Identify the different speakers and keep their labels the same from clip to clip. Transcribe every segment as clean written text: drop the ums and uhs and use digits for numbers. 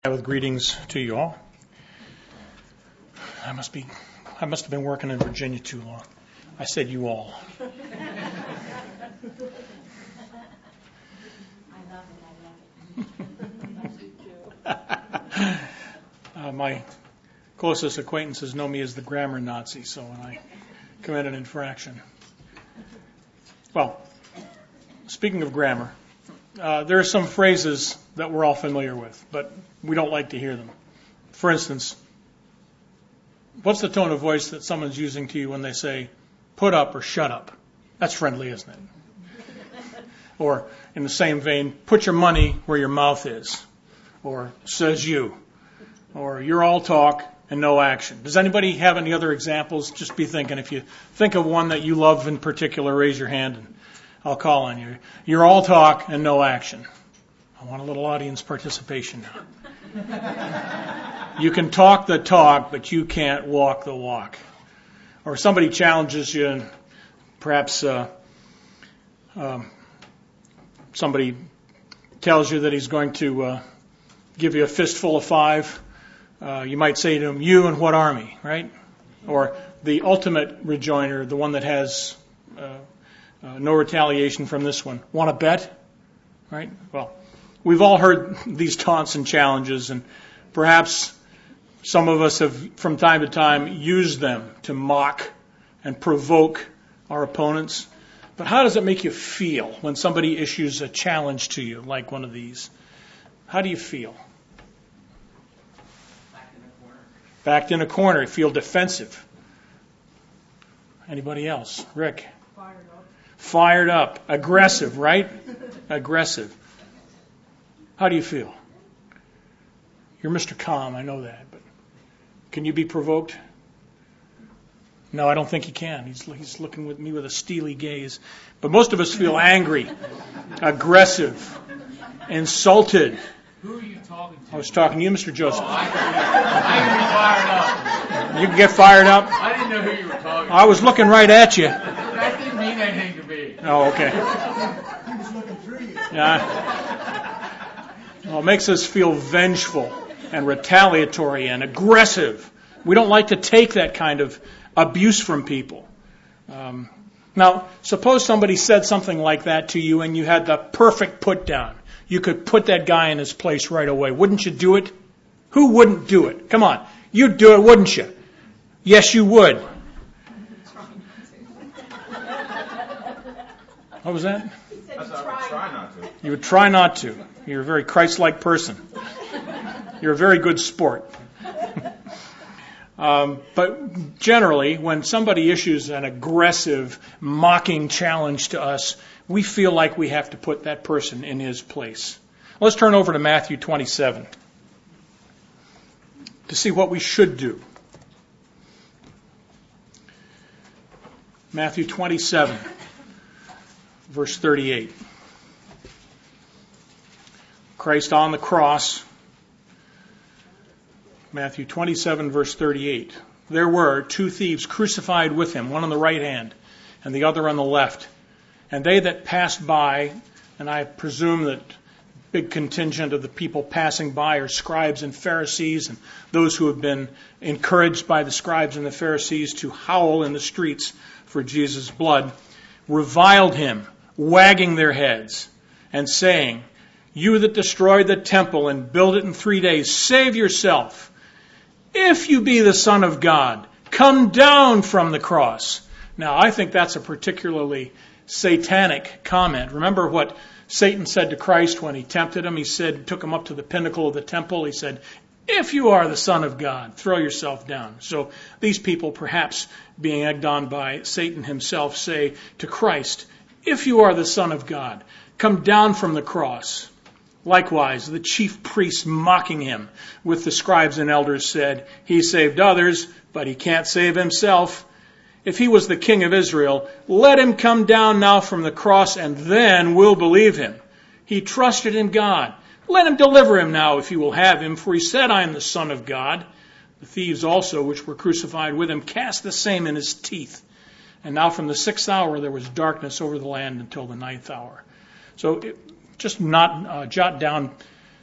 Speaker 1: With greetings to you all. I must have been working in Virginia too long. I said you all. My closest acquaintances know me as the grammar Nazi, so when I commit an infraction. Well, speaking of grammar, there are some phrases that we're all familiar with, but we don't like to hear them. For instance, what's the tone of voice that someone's using to you when they say, put up or shut up? That's friendly, isn't it? Or, in the same vein, put your money where your mouth is. Or, says you. Or, you're all talk and no action. Does anybody have any other examples? Just be thinking. If you think of one that you love in particular, raise your hand and I'll call on you. You're all talk and no action. I want a little audience participation now. You can talk the talk, but you can't walk the walk. Or somebody challenges you, and perhaps somebody tells you that he's going to give you a fistful of five. You might say to him, you and what army, right? Or the ultimate rejoinder, the one that has no retaliation from this one. Want to bet? Right? Well, we've all heard these taunts and challenges, and perhaps some of us have, from time to time, used them to mock and provoke our opponents. But how does it make you feel when somebody issues a challenge to you, like one of these? How do you feel? Backed in a corner. You feel defensive. Anybody else? Rick? Fired up. Aggressive, right? Aggressive. How do you feel? You're Mr. Calm, I know that, but can you be provoked? No, I don't think he can. He's looking at me with a steely gaze. But most of us feel angry, aggressive, insulted.
Speaker 2: Who are you talking to?
Speaker 1: I was talking to you, Mr. Joseph.
Speaker 2: Oh, I can be fired up.
Speaker 1: You can get fired up?
Speaker 2: I didn't know who you were talking to.
Speaker 1: I was looking right at you.
Speaker 2: That didn't mean anything to me.
Speaker 1: Oh, okay.
Speaker 3: He was looking through you.
Speaker 1: Yeah. Well, it makes us feel vengeful and retaliatory and aggressive. We don't like to take that kind of abuse from people. Now, suppose somebody said something like that to you and you had the perfect put down. You could put that guy in his place right away. Wouldn't you do it? Who wouldn't do it? Come on. You'd do it, wouldn't you? Yes, you would. What was that?
Speaker 4: I would try not to.
Speaker 1: You would try not to. You're a very Christ-like person. You're a very good sport. But generally, when somebody issues an aggressive, mocking challenge to us, we feel like we have to put that person in his place. Let's turn over to Matthew 27 to see what we should do. Matthew 27, verse 38. Christ on the cross. Matthew 27, verse 38. There were two thieves crucified with him, one on the right hand and the other on the left. And they that passed by, and I presume that big contingent of the people passing by are scribes and Pharisees, and those who have been encouraged by the scribes and the Pharisees to howl in the streets for Jesus' blood, reviled him, wagging their heads, and saying, you that destroyed the temple and build it in 3 days, save yourself. If you be the Son of God, come down from the cross. Now, I think that's a particularly satanic comment. Remember what Satan said to Christ when he tempted him? He said, took him up to the pinnacle of the temple. He said, if you are the Son of God, throw yourself down. So these people, perhaps being egged on by Satan himself, say to Christ, if you are the Son of God, come down from the cross. Likewise, the chief priests mocking him with the scribes and elders said, he saved others, but he can't save himself. If he was the king of Israel, let him come down now from the cross, and then we'll believe him. He trusted in God. Let him deliver him now if you will have him, for he said, I am the Son of God. The thieves also, which were crucified with him, cast the same in his teeth. And now from the 6th hour there was darkness over the land until the 9th hour. So just jot down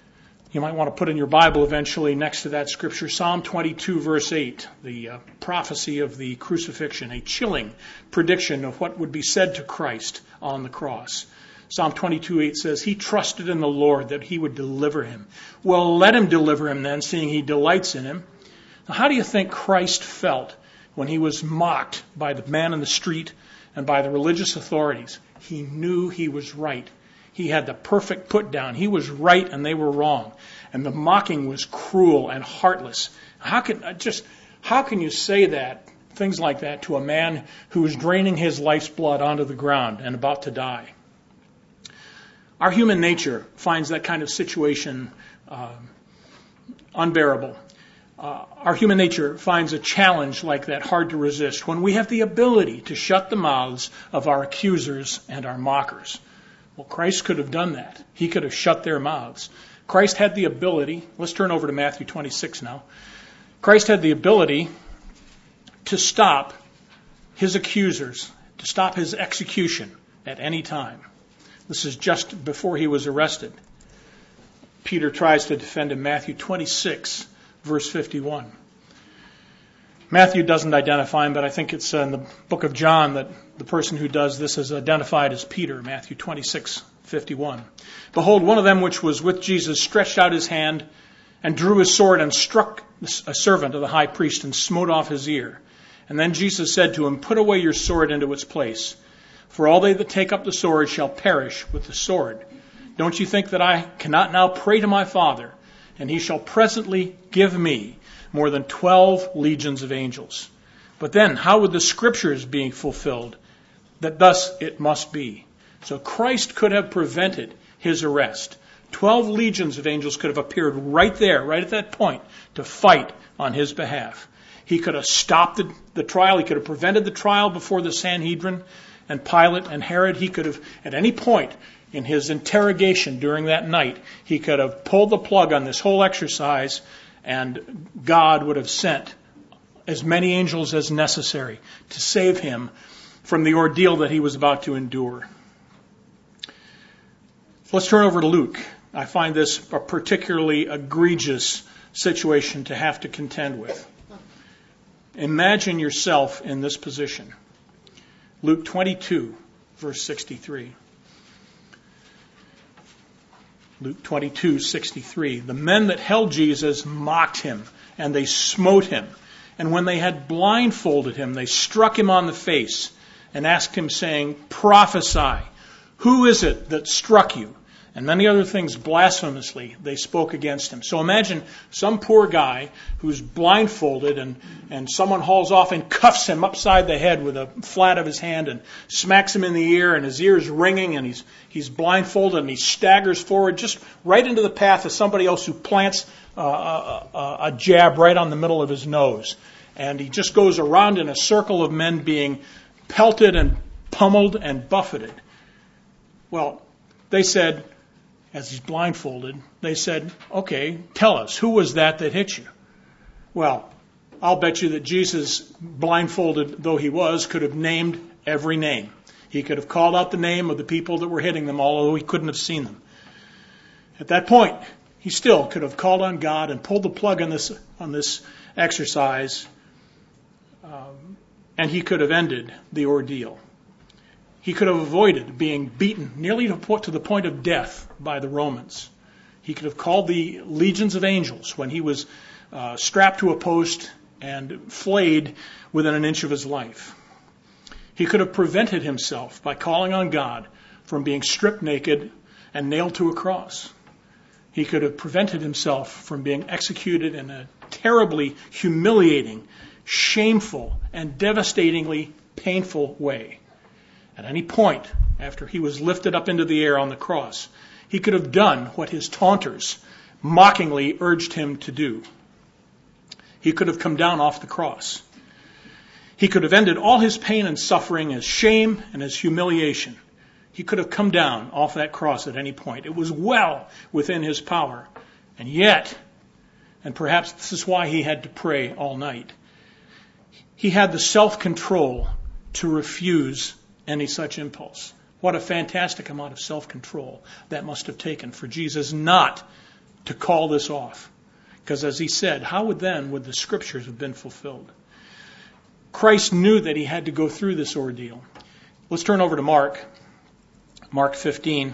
Speaker 1: You might want to put in your Bible eventually next to that scripture, Psalm 22, verse 8, the prophecy of the crucifixion, a chilling prediction of what would be said to Christ on the cross. Psalm 22:8 says, he trusted in the Lord that he would deliver him. Well, let him deliver him then, seeing he delights in him. Now, how do you think Christ felt when he was mocked by the man in the street and by the religious authorities? He knew he was right. He had the perfect put down. He was right and they were wrong. And the mocking was cruel and heartless. How can you say that, things like that, to a man who is draining his life's blood onto the ground and about to die? Our human nature finds that kind of situation unbearable. Our human nature finds a challenge like that hard to resist when we have the ability to shut the mouths of our accusers and our mockers. Well, Christ could have done that. He could have shut their mouths. Christ had the ability, let's turn over to Matthew 26 now. Christ had the ability to stop his accusers, to stop his execution at any time. This is just before he was arrested. Peter tries to defend him, Matthew 26, verse 51. Matthew doesn't identify him, but I think it's in the book of John that the person who does this is identified as Peter, Matthew 26:51. Behold, one of them which was with Jesus stretched out his hand and drew his sword and struck a servant of the high priest and smote off his ear. And then Jesus said to him, put away your sword into its place, for all they that take up the sword shall perish with the sword. Don't you think that I cannot now pray to my Father, and he shall presently give me more than 12 legions of angels? But then, how would the scriptures be fulfilled, that thus it must be? So Christ could have prevented his arrest. 12 legions of angels could have appeared right there, right at that point, to fight on his behalf. He could have stopped the trial. He could have prevented the trial before the Sanhedrin and Pilate and Herod. He could have, at any point in his interrogation during that night, he could have pulled the plug on this whole exercise, and God would have sent as many angels as necessary to save him from the ordeal that he was about to endure. Let's turn over to Luke. I find this a particularly egregious situation to have to contend with. Imagine yourself in this position. Luke 22, verse 63. Luke 22:63. The men that held Jesus mocked him, and they smote him. And when they had blindfolded him, they struck him on the face and asked him, saying, prophesy, who is it that struck you? And many other things blasphemously they spoke against him. So imagine some poor guy who's blindfolded and someone hauls off and cuffs him upside the head with a flat of his hand and smacks him in the ear, and his ear's ringing, and he's blindfolded, and he staggers forward just right into the path of somebody else who plants a jab right on the middle of his nose. And he just goes around in a circle of men being pelted and pummeled and buffeted. Well, they said, as he's blindfolded, they said, okay, tell us, who was that hit you? Well, I'll bet you that Jesus, blindfolded though he was, could have named every name. He could have called out the name of the people that were hitting them, although he couldn't have seen them. At that point, he still could have called on God and pulled the plug on this exercise, and he could have ended the ordeal. He could have avoided being beaten nearly to the point of death by the Romans. He could have called the legions of angels when he was strapped to a post and flayed within an inch of his life. He could have prevented himself by calling on God from being stripped naked and nailed to a cross. He could have prevented himself from being executed in a terribly humiliating, shameful, and devastatingly painful way. At any point, after he was lifted up into the air on the cross, he could have done what his taunters mockingly urged him to do. He could have come down off the cross. He could have ended all his pain and suffering as shame and as humiliation. He could have come down off that cross at any point. It was well within his power. And yet, and perhaps this is why he had to pray all night, he had the self-control to refuse any such impulse. What a fantastic amount of self-control that must have taken for Jesus not to call this off. Because as he said, how would the scriptures have been fulfilled? Christ knew that he had to go through this ordeal. Let's turn over to Mark 15.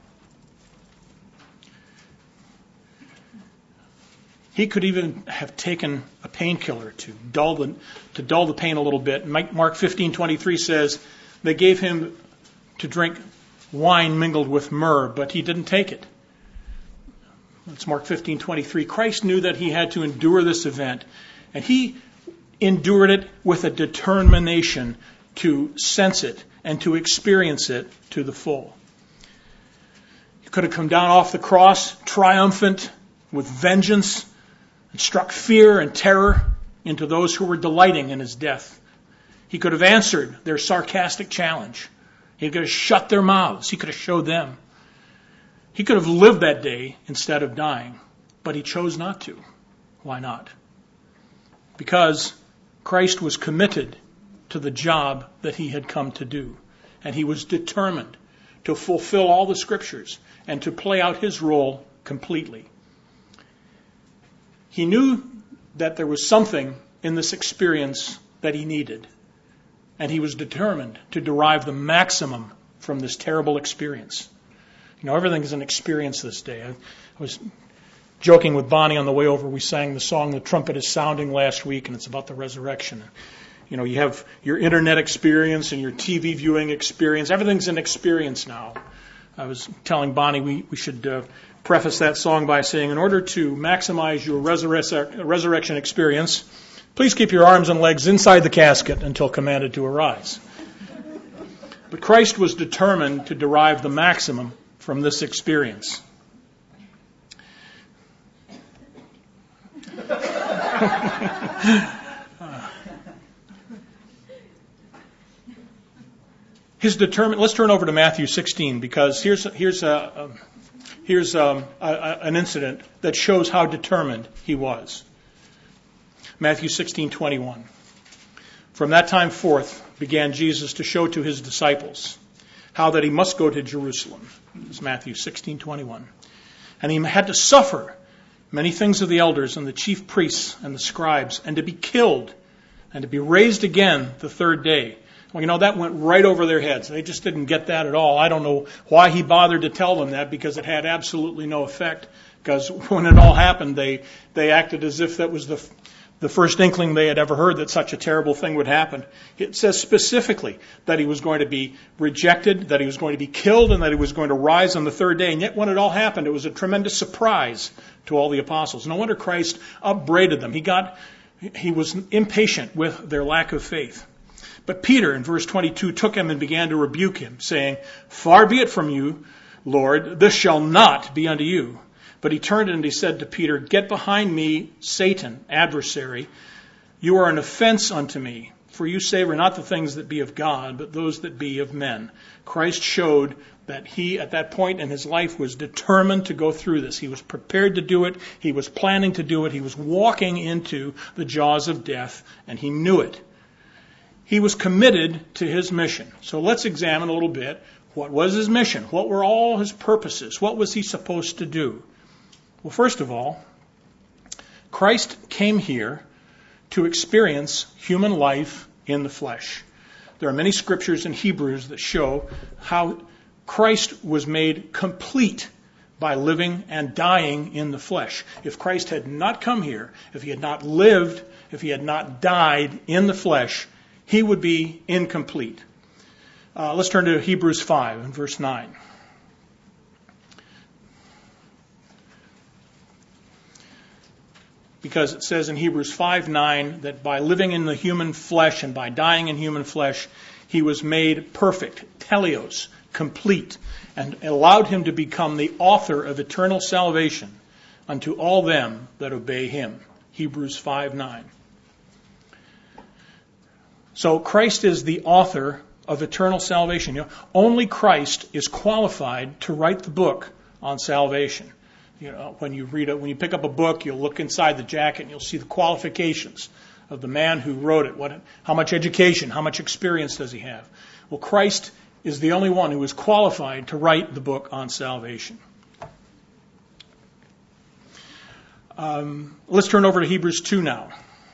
Speaker 1: He could even have taken a painkiller to dull the pain a little bit. Mark 15:23 says they gave him to drink wine mingled with myrrh, but he didn't take it. That's Mark 15:23. Christ knew that he had to endure this event, and he endured it with a determination to sense it and to experience it to the full. He could have come down off the cross triumphant with vengeance and struck fear and terror into those who were delighting in his death. He could have answered their sarcastic challenge. He could have shut their mouths. He could have showed them. He could have lived that day instead of dying, but he chose not to. Why not? Because Christ was committed to the job that he had come to do, and he was determined to fulfill all the scriptures and to play out his role completely. He knew that there was something in this experience that he needed, and he was determined to derive the maximum from this terrible experience. You know, everything is an experience this day. I was joking with Bonnie on the way over. We sang the song "The Trumpet is Sounding" last week, and it's about the resurrection. You know, you have your internet experience and your TV viewing experience. Everything's an experience now. I was telling Bonnie we should preface that song by saying, in order to maximize your resurrection experience, please keep your arms and legs inside the casket until commanded to arise. But Christ was determined to derive the maximum from this experience. Let's turn over to Matthew 16, because here's an incident that shows how determined he was. Matthew 16:21. From that time forth began Jesus to show to his disciples how that he must go to Jerusalem. It's Matthew 16:21. And he had to suffer many things of the elders and the chief priests and the scribes, and to be killed, and to be raised again the third day. Well, you know, that went right over their heads. They just didn't get that at all. I don't know why he bothered to tell them that, because it had absolutely no effect. Because when it all happened, they acted as if that was the first inkling they had ever heard that such a terrible thing would happen. It says specifically that he was going to be rejected, that he was going to be killed, and that he was going to rise on the third day. And yet when it all happened, it was a tremendous surprise to all the apostles. No wonder Christ upbraided them. He was impatient with their lack of faith. But Peter, in verse 22, took him and began to rebuke him, saying, "Far be it from you, Lord, this shall not be unto you." But he turned and he said to Peter, "Get behind me, Satan, adversary. You are an offense unto me, for you savor not the things that be of God, but those that be of men." Christ showed that he, at that point in his life, was determined to go through this. He was prepared to do it. He was planning to do it. He was walking into the jaws of death, and he knew it. He was committed to his mission. So let's examine a little bit. What was his mission? What were all his purposes? What was he supposed to do? Well, first of all, Christ came here to experience human life in the flesh. There are many scriptures in Hebrews that show how Christ was made complete by living and dying in the flesh. If Christ had not come here, if he had not lived, if he had not died in the flesh, he would be incomplete. Let's turn to Hebrews 5 and verse 9. Because it says in Hebrews 5:9 that by living in the human flesh and by dying in human flesh, he was made perfect, teleos, complete, and allowed him to become the author of eternal salvation unto all them that obey him. Hebrews 5:9. So Christ is the author of eternal salvation. You know, only Christ is qualified to write the book on salvation. You know, when you pick up a book, you'll look inside the jacket and you'll see the qualifications of the man who wrote it. How much education, how much experience does he have? Well, Christ is the only one who is qualified to write the book on salvation. Let's turn over to Hebrews 2 now.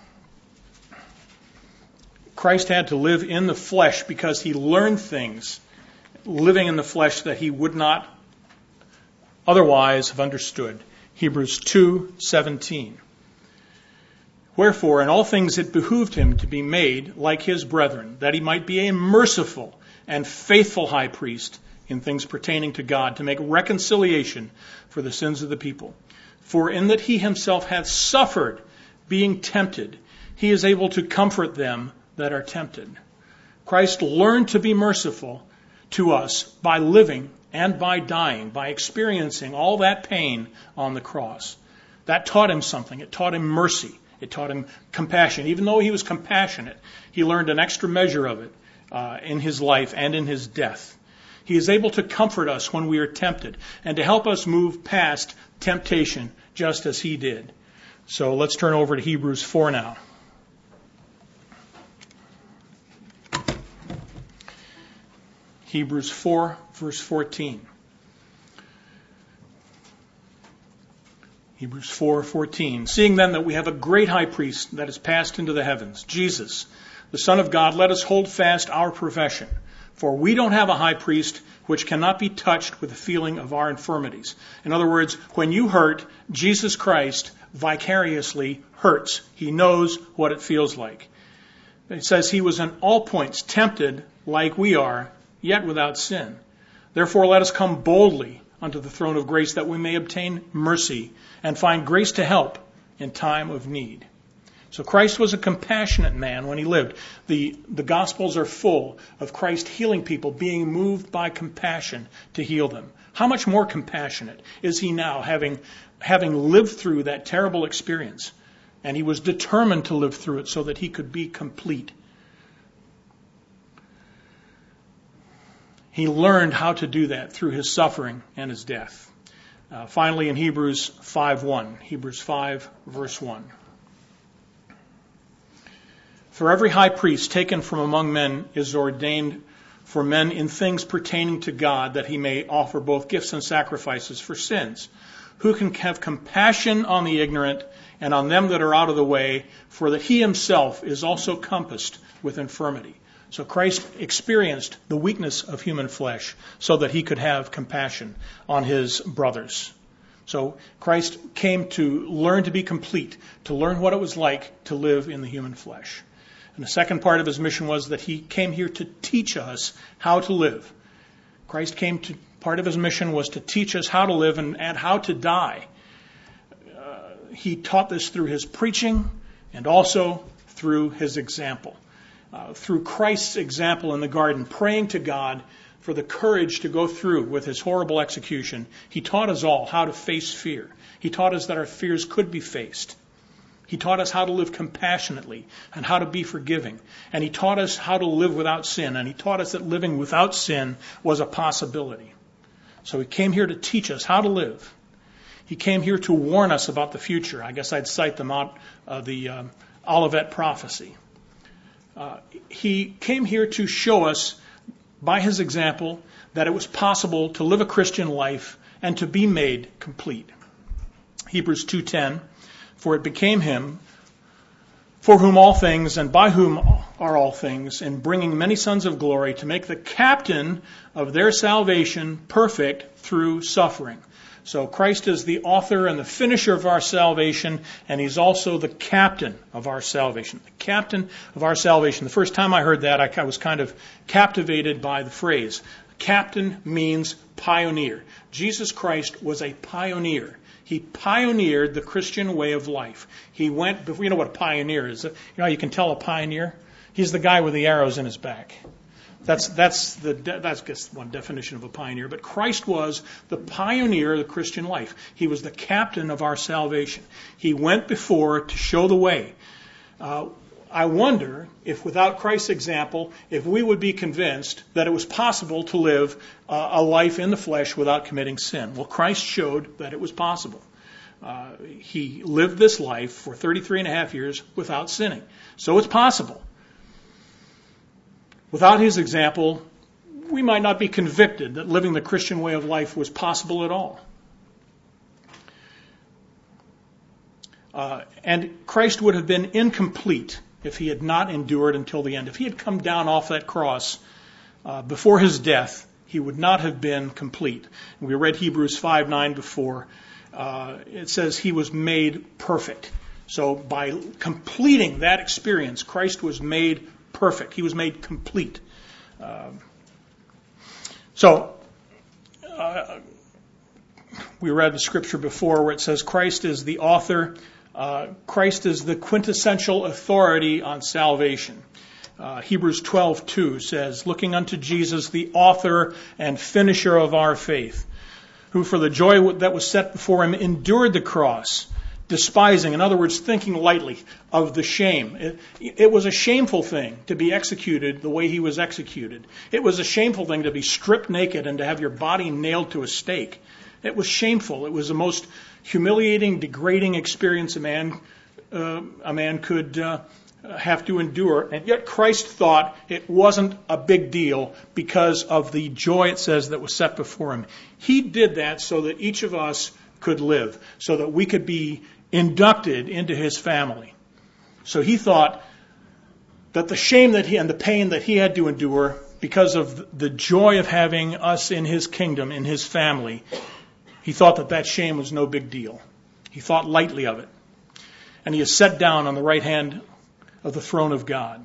Speaker 1: Christ had to live in the flesh because he learned things living in the flesh that he would not otherwise have understood. Hebrews 2:17. Wherefore, in all things it behooved him to be made like his brethren, that he might be a merciful and faithful high priest in things pertaining to God, to make reconciliation for the sins of the people. For in that he himself hath suffered, being tempted, he is able to comfort them that are tempted. Christ learned to be merciful to us by living and by dying, by experiencing all that pain on the cross. That taught him something. It taught him mercy. It taught him compassion. Even though he was compassionate, he learned an extra measure of it in his life and in his death. He is able to comfort us when we are tempted and to help us move past temptation just as he did. So let's turn over to Hebrews 4 now. Hebrews 4, verse 14. Hebrews 4:14. Seeing then that we have a great high priest that has passed into the heavens, Jesus, the Son of God, let us hold fast our profession. For we don't have a high priest which cannot be touched with the feeling of our infirmities. In other words, when you hurt, Jesus Christ vicariously hurts. He knows what it feels like. It says he was in all points tempted like we are, yet without sin. Therefore let us come boldly unto the throne of grace, that we may obtain mercy and find grace to help in time of need. So Christ was a compassionate man when he lived. The Gospels are full of Christ healing people, being moved by compassion to heal them. How much more compassionate is he now, having lived through that terrible experience? And he was determined to live through it so that he could be complete. He learned how to do that through his suffering and his death. Finally, in Hebrews 5:1, Hebrews 5, verse 1. For every high priest taken from among men is ordained for men in things pertaining to God, that he may offer both gifts and sacrifices for sins, who can have compassion on the ignorant and on them that are out of the way, for that he himself is also compassed with infirmity. So Christ experienced the weakness of human flesh so that he could have compassion on his brothers. So Christ came to learn to be complete, to learn what it was like to live in the human flesh. And the second part of his mission was that he came here to teach us how to live. Part of his mission was to teach us how to live and how to die. He taught this through his preaching and also through his example. Through Christ's example in the garden, praying to God for the courage to go through with his horrible execution, he taught us all how to face fear. He taught us that our fears could be faced. He taught us how to live compassionately and how to be forgiving. And he taught us how to live without sin. And he taught us that living without sin was a possibility. So he came here to teach us how to live. He came here to warn us about the future. I guess I'd cite them out the Olivet prophecy. He came here to show us by his example that it was possible to live a Christian life and to be made complete. Hebrews 2:10, for it became him for whom all things and by whom are all things, in bringing many sons of glory, to make the captain of their salvation perfect through suffering. So Christ is the author and the finisher of our salvation, and he's also the captain of our salvation. The captain of our salvation. The first time I heard that, I was kind of captivated by the phrase. Captain means pioneer. Jesus Christ was a pioneer. He pioneered the Christian way of life. He went, you know what a pioneer is. You know how you can tell a pioneer? He's the guy with the arrows in his back. That's just one definition of a pioneer. But Christ was the pioneer of the Christian life. He was the captain of our salvation. He went before to show the way. I wonder if without Christ's example, if we would be convinced that it was possible to live a life in the flesh without committing sin. Well, Christ showed that it was possible. He lived this life for 33 and a half years without sinning. So it's possible. Without his example, we might not be convicted that living the Christian way of life was possible at all. And Christ would have been incomplete if he had not endured until the end. If he had come down off that cross before his death, he would not have been complete. We read Hebrews 5:9 before. It says he was made perfect. So by completing that experience, Christ was made perfect. He was made complete. We read the scripture before where it says Christ is the author. Christ is the quintessential authority on salvation. Hebrews 12:2 says, looking unto Jesus, the author and finisher of our faith, who for the joy that was set before him endured the cross, despising, in other words, thinking lightly of the shame. It was a shameful thing to be executed the way he was executed. It was a shameful thing to be stripped naked and to have your body nailed to a stake. It was shameful. It was the most humiliating, degrading experience a man could have to endure. And yet Christ thought it wasn't a big deal because of the joy, it says, that was set before him. He did that so that each of us could live, so that we could be inducted into his family. So he thought that the shame that he and the pain that he had to endure because of the joy of having us in his kingdom, in his family, he thought that shame was no big deal. He thought lightly of it. And he is set down on the right hand of the throne of God.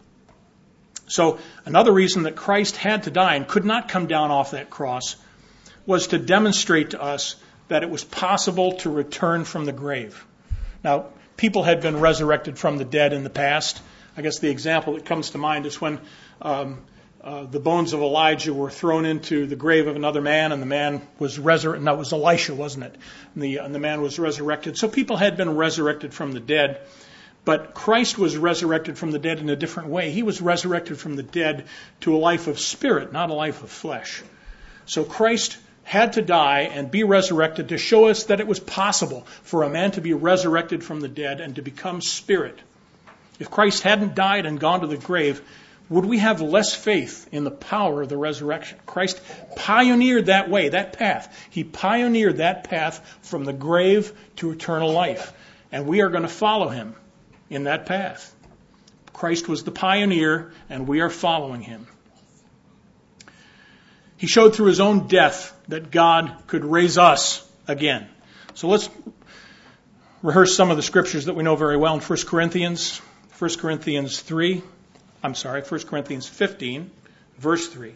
Speaker 1: So another reason that Christ had to die and could not come down off that cross was to demonstrate to us that it was possible to return from the grave. Now, people had been resurrected from the dead in the past. I guess the example that comes to mind is when the bones of Elijah were thrown into the grave of another man, and the man was resurrected. And that was Elisha, wasn't it? And the man was resurrected. So people had been resurrected from the dead. But Christ was resurrected from the dead in a different way. He was resurrected from the dead to a life of spirit, not a life of flesh. So Christ had to die and be resurrected to show us that it was possible for a man to be resurrected from the dead and to become spirit. If Christ hadn't died and gone to the grave, would we have less faith in the power of the resurrection? Christ pioneered that way, that path. He pioneered that path from the grave to eternal life. And we are going to follow him in that path. Christ was the pioneer, and we are following him. He showed through his own death that God could raise us again. So let's rehearse some of the scriptures that we know very well in 1 Corinthians 15, verse 3.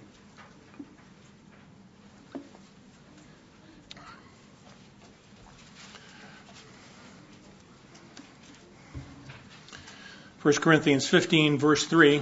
Speaker 1: First Corinthians 15, verse 3.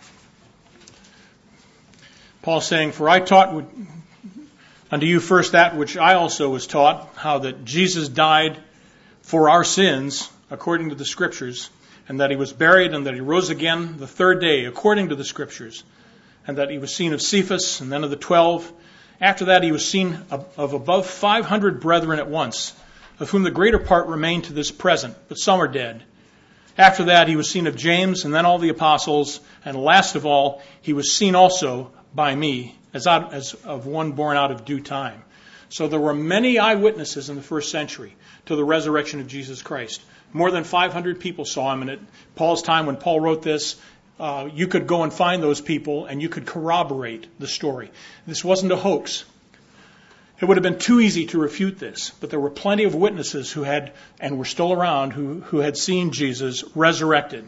Speaker 1: Paul saying, for I taught unto you first that which I also was taught, how that Jesus died for our sins, according to the Scriptures, and that he was buried, and that he rose again the third day, according to the Scriptures, and that he was seen of Cephas, and then of the 12. After that he was seen of above 500 brethren at once, of whom the greater part remain to this present, but some are dead. After that he was seen of James, and then all the apostles, and last of all he was seen also by me, as of one born out of due time. So there were many eyewitnesses in the first century to the resurrection of Jesus Christ. More than 500 people saw him. And at Paul's time, when Paul wrote this, you could go and find those people and you could corroborate the story. This wasn't a hoax. It would have been too easy to refute this, but there were plenty of witnesses who had, and were still around, who had seen Jesus resurrected.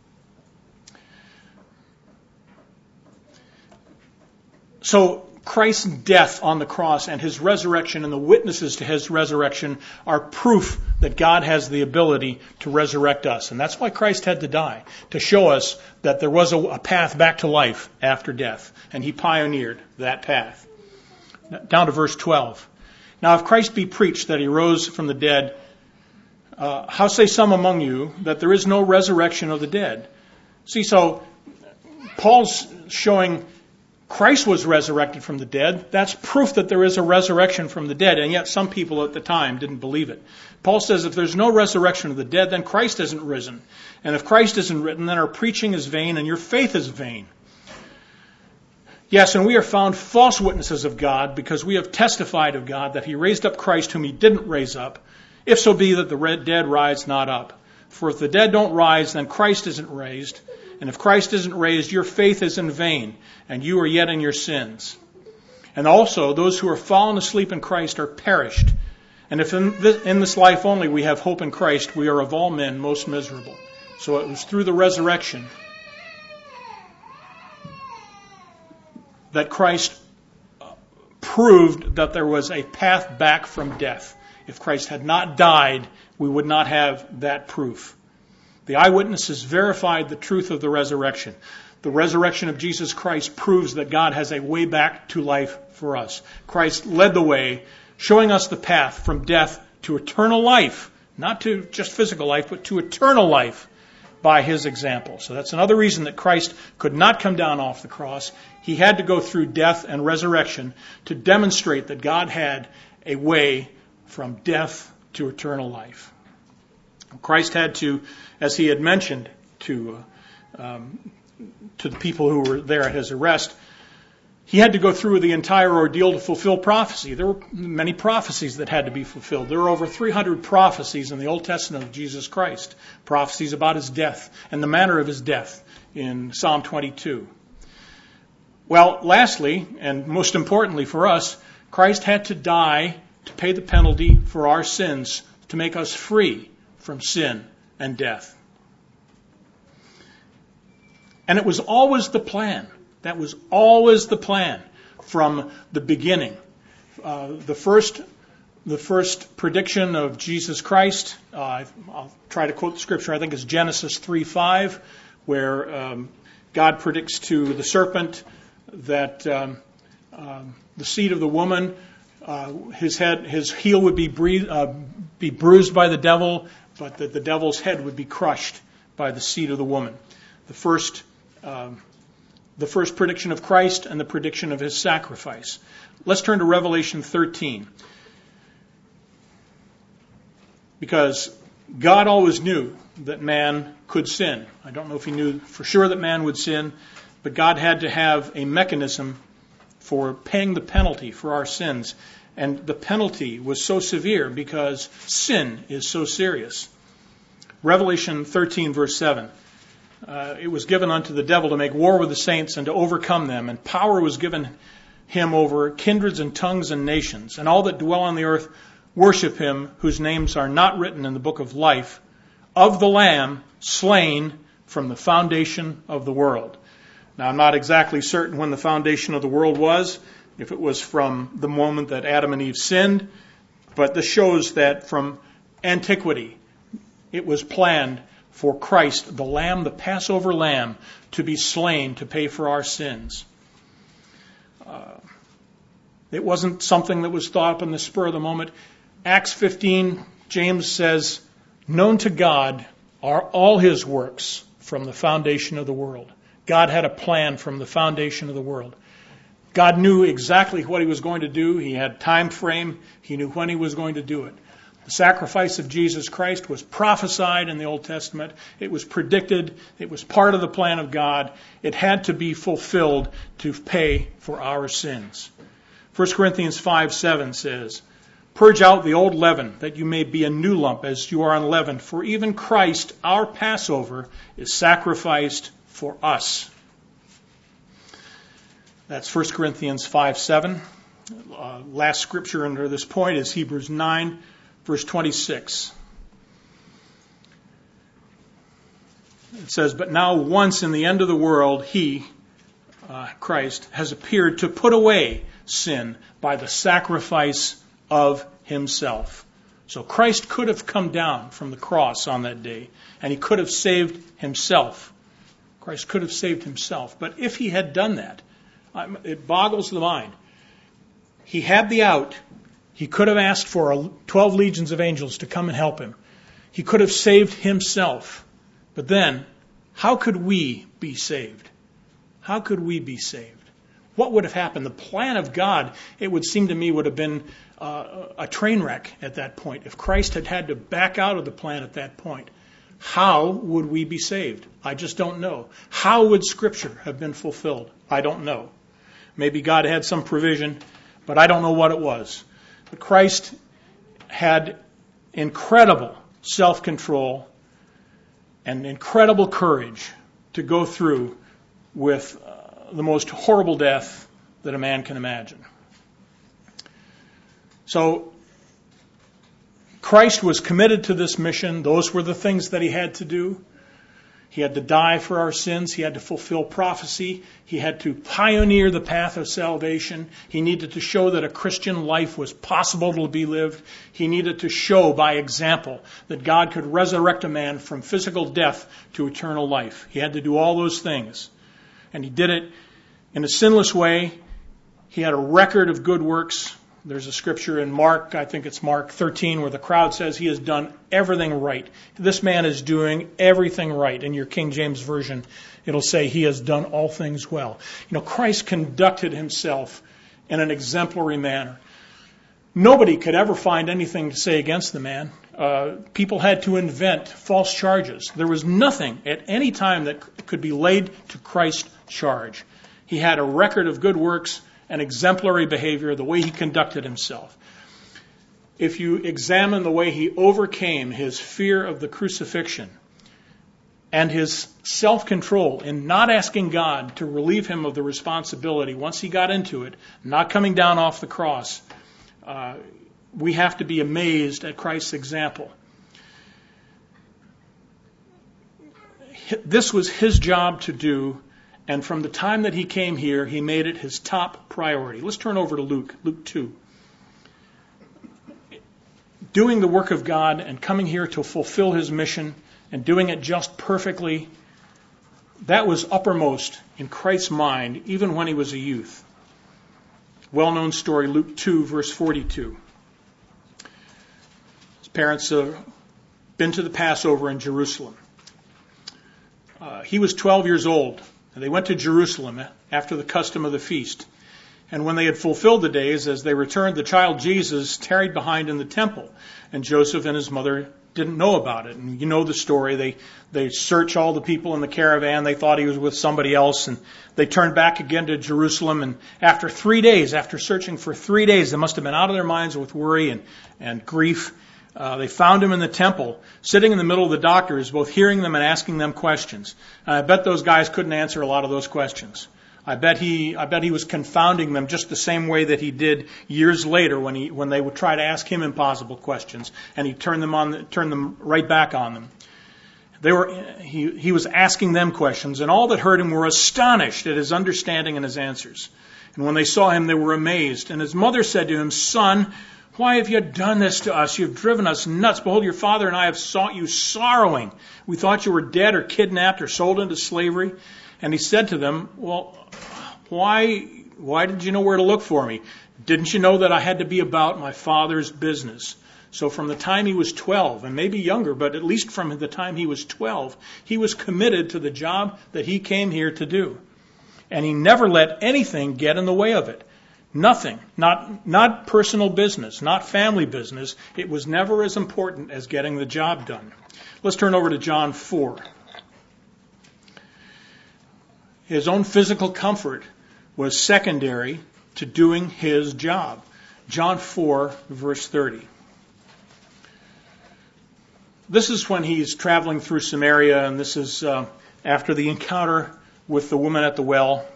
Speaker 1: So Christ's death on the cross and his resurrection and the witnesses to his resurrection are proof that God has the ability to resurrect us. And that's why Christ had to die, to show us that there was a path back to life after death. And he pioneered that path. Down to verse 12. Now if Christ be preached that he rose from the dead, how say some among you that there is no resurrection of the dead? See, so Paul's showing Christ was resurrected from the dead. That's proof that there is a resurrection from the dead, and yet some people at the time didn't believe it. Paul says if there's no resurrection of the dead, then Christ isn't risen. And if Christ isn't risen, then our preaching is vain and your faith is vain. Yes, and we are found false witnesses of God because we have testified of God that he raised up Christ whom he didn't raise up, If so be that the dead rise not up. For if the dead don't rise, then Christ isn't raised. And if Christ isn't raised, your faith is in vain, and you are yet in your sins. And also, those who are fallen asleep in Christ are perished. And if in this life only we have hope in Christ, we are of all men most miserable. So it was through the resurrection that Christ proved that there was a path back from death. If Christ had not died, we would not have that proof. The eyewitnesses verified the truth of the resurrection. The resurrection of Jesus Christ proves that God has a way back to life for us. Christ led the way, showing us the path from death to eternal life, not to just physical life, but to eternal life by his example. So that's another reason that Christ could not come down off the cross. He had to go through death and resurrection to demonstrate that God had a way from death to eternal life. Christ had to, as he had mentioned to the people who were there at his arrest, he had to go through the entire ordeal to fulfill prophecy. There were many prophecies that had to be fulfilled. There were over 300 prophecies in the Old Testament of Jesus Christ, prophecies about his death and the manner of his death in Psalm 22. Well, lastly, and most importantly for us, Christ had to die to pay the penalty for our sins, to make us free from sin and death. And it was always the plan. That was always the plan from the beginning. The first prediction of Jesus Christ, I'll try to quote the scripture, I think it's Genesis 3:5, where God predicts to the serpent that the seed of the woman, his heel would be bruised by the devil, but that the devil's head would be crushed by the seed of the woman. The first prediction of Christ and the prediction of his sacrifice. Let's turn to Revelation 13. Because God always knew that man could sin. I don't know if he knew for sure that man would sin, but God had to have a mechanism for paying the penalty for our sins. And the penalty was so severe because sin is so serious. Revelation 13, verse 7. It was given unto the devil to make war with the saints and to overcome them. And power was given him over kindreds and tongues and nations. And all that dwell on the earth worship him, whose names are not written in the book of life, of the Lamb slain from the foundation of the world. Now, I'm not exactly certain when the foundation of the world was, if it was from the moment that Adam and Eve sinned, but this shows that from antiquity, it was planned for Christ, the Lamb, the Passover Lamb, to be slain to pay for our sins. It wasn't something that was thought up in the spur of the moment. Acts 15, James says, known to God are all his works from the foundation of the world. God had a plan from the foundation of the world. God knew exactly what he was going to do. He had time frame. He knew when he was going to do it. The sacrifice of Jesus Christ was prophesied in the Old Testament. It was predicted. It was part of the plan of God. It had to be fulfilled to pay for our sins. 1 Corinthians 5:7 says, purge out the old leaven, that you may be a new lump as you are unleavened. For even Christ, our Passover, is sacrificed for us. That's 1 Corinthians 5:7. Last scripture under this point is Hebrews 9, verse 26. It says, but now once in the end of the world, he, Christ, has appeared to put away sin by the sacrifice of himself. So Christ could have come down from the cross on that day, and he could have saved himself. Christ could have saved himself. But if he had done that, it boggles the mind. He had the out. He could have asked for 12 legions of angels to come and help him. He could have saved himself. But then, how could we be saved? How could we be saved? What would have happened? The plan of God, it would seem to me, would have been a train wreck at that point. If Christ had had to back out of the plan at that point, how would we be saved? I just don't know. How would Scripture have been fulfilled? I don't know. Maybe God had some provision, but I don't know what it was. But Christ had incredible self-control and incredible courage to go through with the most horrible death that a man can imagine. So Christ was committed to this mission. Those were the things that he had to do. He had to die for our sins. He had to fulfill prophecy. He had to pioneer the path of salvation. He needed to show that a Christian life was possible to be lived. He needed to show by example that God could resurrect a man from physical death to eternal life. He had to do all those things. And he did it in a sinless way. He had a record of good works. There's a scripture in Mark, I think it's Mark 13, where the crowd says he has done everything right. This man is doing everything right. In your King James Version, it'll say he has done all things well. You know, Christ conducted himself in an exemplary manner. Nobody could ever find anything to say against the man. People had to invent false charges. There was nothing at any time that could be laid to Christ's charge. He had a record of good works and exemplary behavior, the way he conducted himself. If you examine the way he overcame his fear of the crucifixion and his self-control in not asking God to relieve him of the responsibility once he got into it, not coming down off the cross, we have to be amazed at Christ's example. This was his job to do. And from the time that he came here, he made it his top priority. Let's turn over to Luke 2. Doing the work of God and coming here to fulfill his mission and doing it just perfectly, that was uppermost in Christ's mind, even when he was a youth. Well-known story, Luke 2, verse 42. His parents have been to the Passover in Jerusalem. He was 12 years old. And they went to Jerusalem after the custom of the feast. And when they had fulfilled the days, as they returned, the child Jesus tarried behind in the temple. And Joseph and his mother didn't know about it. And you know the story. They searched all the people in the caravan. They thought he was with somebody else. And they turned back again to Jerusalem. And after 3 days, after searching for 3 days, they must have been out of their minds with worry and grief. They found him in the temple, sitting in the middle of the doctors, both hearing them and asking them questions. And I bet those guys couldn't answer a lot of those questions. I bet he was confounding them just the same way that he did years later when they would try to ask him impossible questions, and he turned them right back on them. He was asking them questions, and all that heard him were astonished at his understanding and his answers. And when they saw him, they were amazed. And his mother said to him, "Son, why have you done this to us? You've driven us nuts. Behold, your father and I have sought you sorrowing. We thought you were dead or kidnapped or sold into slavery." And he said to them, "Well, why did you know where to look for me? Didn't you know that I had to be about my father's business?" So from the time he was 12, and maybe younger, but at least from the time he was 12, he was committed to the job that he came here to do. And he never let anything get in the way of it. Nothing, not personal business, not family business. It was never as important as getting the job done. Let's turn over to John 4. His own physical comfort was secondary to doing his job. John 4, verse 30. This is when he's traveling through Samaria, and this is after the encounter with the woman at the well,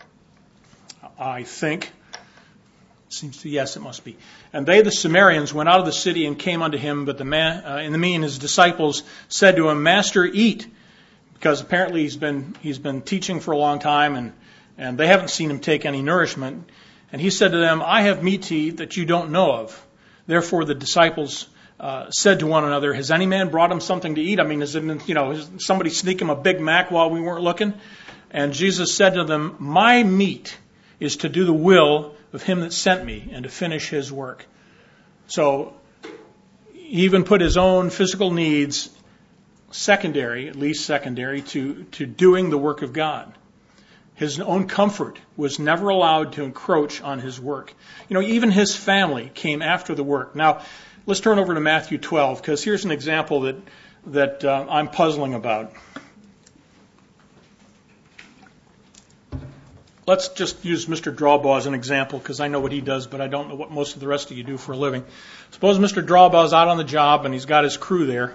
Speaker 1: I think. Yes, it must be. And they, the Samaritans, went out of the city and came unto him, but in the mean his disciples said to him, "Master, eat," because apparently he's been teaching for a long time, and they haven't seen him take any nourishment. And he said to them, "I have meat to eat that you don't know of." Therefore the disciples said to one another, "Has any man brought him something to eat? I mean, has somebody sneak him a Big Mac while we weren't looking?" And Jesus said to them, "My meat is to do the will of him that sent me and to finish his work." So he even put his own physical needs secondary, at least secondary, to doing the work of God. His own comfort was never allowed to encroach on his work. Even his family came after the work. Now, let's turn over to Matthew 12, because here's an example that I'm puzzling about. let's just use Mr. Drawbaugh as an example because I know what he does, but I don't know what most of the rest of you do for a living. Suppose Mr. Drawbaugh's out on the job and he's got his crew there,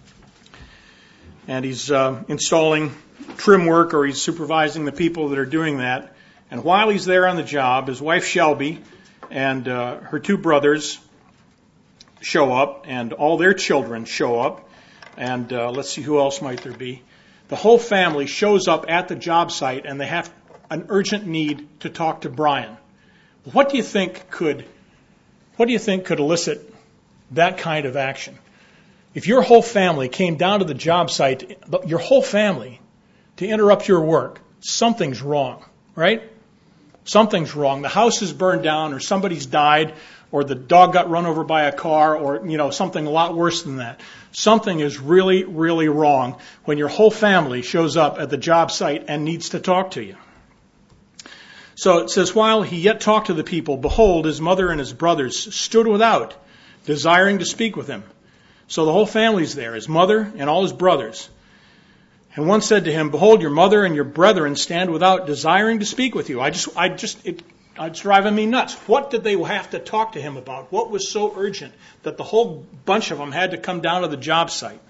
Speaker 1: and he's installing trim work, or he's supervising the people that are doing that. And while he's there on the job, his wife Shelby and her two brothers show up, and all their children show up, and let's see, who else might there be? The whole family shows up at the job site, and they have an urgent need to talk to Brian. What do you think could elicit that kind of action? If your whole family came down to the job site, your whole family, to interrupt your work, something's wrong, right? Something's wrong. The house is burned down, or somebody's died, or the dog got run over by a car, or something a lot worse than that. Something is really, really wrong when your whole family shows up at the job site and needs to talk to you. So it says, while he yet talked to the people, behold, his mother and his brothers stood without, desiring to speak with him. So the whole family's there, his mother and all his brothers. And one said to him, behold, your mother and your brethren stand without, desiring to speak with you. It's driving me nuts. What did they have to talk to him about? What was so urgent that the whole bunch of them had to come down to the job site?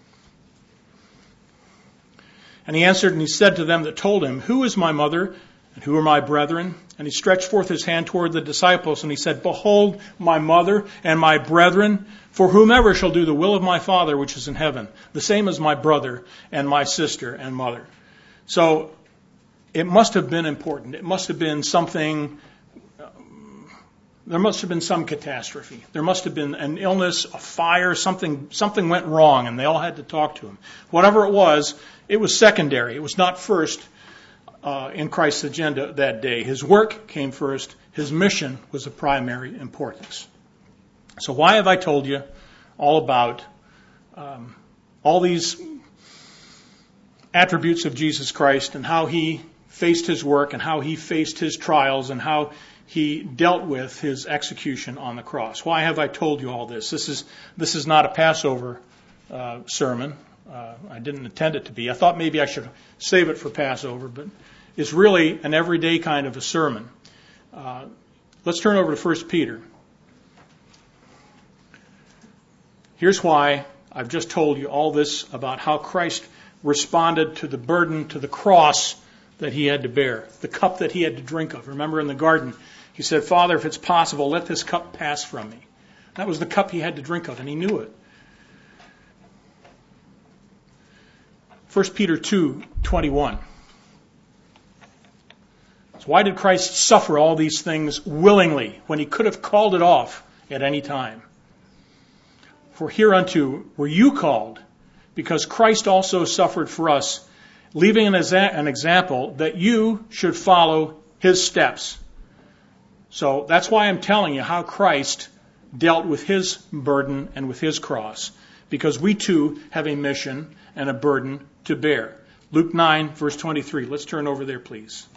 Speaker 1: And he answered and he said to them that told him, who is my mother and who are my brethren? And he stretched forth his hand toward the disciples and he said, behold, my mother and my brethren, for whomever shall do the will of my Father which is in heaven, the same as my brother and my sister and mother. So it must have been important. It must have been something. There must have been some catastrophe. There must have been an illness, a fire, something went wrong, and they all had to talk to him. Whatever it was secondary. It was not first in Christ's agenda that day. His work came first. His mission was of primary importance. So why have I told you all about all these attributes of Jesus Christ and how he faced his work and how he faced his trials and how he dealt with his execution on the cross? Why have I told you all this? This is not a Passover sermon. I didn't intend it to be. I thought maybe I should save it for Passover, but it's really an everyday kind of a sermon. Let's turn over to 1 Peter. Here's why I've just told you all this about how Christ responded to the burden, to the cross that he had to bear, the cup that he had to drink of. Remember in the garden, he said, Father, if it's possible, let this cup pass from me. That was the cup he had to drink of, and he knew it. 1 Peter 2:21. So why did Christ suffer all these things willingly when he could have called it off at any time? For hereunto were you called, because Christ also suffered for us, leaving an example that you should follow his steps. So that's why I'm telling you how Christ dealt with his burden and with his cross, because we too have a mission and a burden to bear. Luke 9, verse 23. Let's turn over there, please.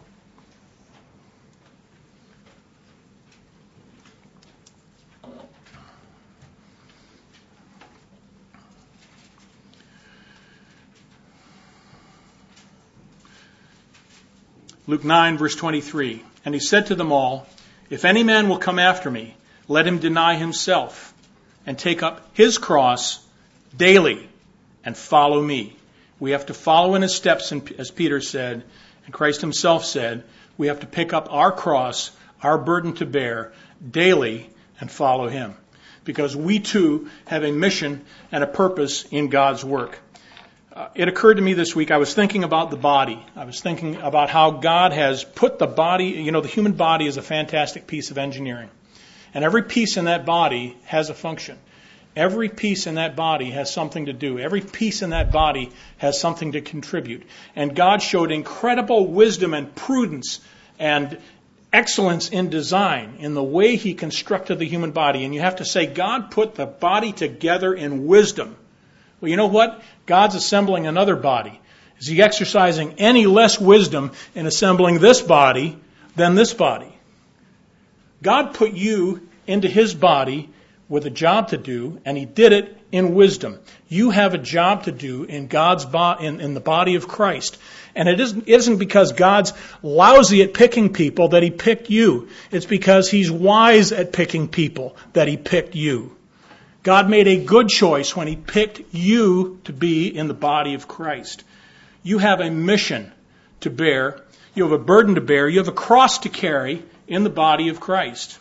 Speaker 1: Luke 9, verse 23. And he said to them all, if any man will come after me, let him deny himself and take up his cross daily and follow me. We have to follow in his steps, as Peter said, and Christ himself said, we have to pick up our cross, our burden to bear, daily and follow him. Because we too have a mission and a purpose in God's work. It occurred to me this week, I was thinking about the body. I was thinking about how God has put the body, the human body is a fantastic piece of engineering. And every piece in that body has a function. Every piece in that body has something to do. Every piece in that body has something to contribute. And God showed incredible wisdom and prudence and excellence in design in the way he constructed the human body. And you have to say, God put the body together in wisdom. Well, you know what? God's assembling another body. Is he exercising any less wisdom in assembling this body than this body? God put you into his body with a job to do, and he did it in wisdom. You have a job to do in God's in the body of Christ. And it isn't because God's lousy at picking people that he picked you. It's because he's wise at picking people that he picked you. God made a good choice when he picked you to be in the body of Christ. You have a mission to bear. You have a burden to bear. You have a cross to carry in the body of Christ.